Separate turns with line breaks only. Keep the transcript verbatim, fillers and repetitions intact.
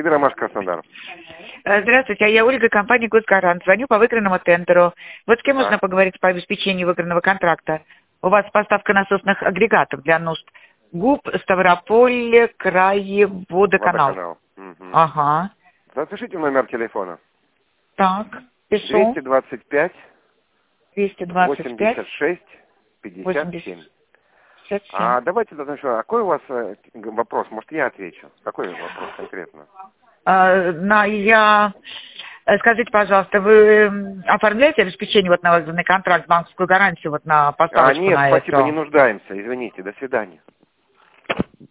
Сидоромаш, Краснодар.
Здравствуйте, а я Ольга, компания «Госгарант». Звоню по выигранному тендеру. Вот с кем
Да.
можно поговорить по обеспечению выигранного контракта? У вас поставка насосных агрегатов для нужд ГУП, Ставрополь, край, водоканал.
Водоканал. Угу.
Ага.
Запишите номер телефона.
Так, пишу.
двести двадцать пять
двести двадцать пять
восемьдесят шесть пятьдесят семь.
пятьдесят семь.
А давайте тогда еще, какой у вас э, вопрос? Может, я отвечу. Какой вопрос конкретно?
А, на, я... э, Скажите, пожалуйста, вы м, оформляете обеспечение вот на выигранный контракт, банковскую гарантию вот на
А,
поставочку
нет,
на
спасибо,
это?
не нуждаемся. Извините, до свидания.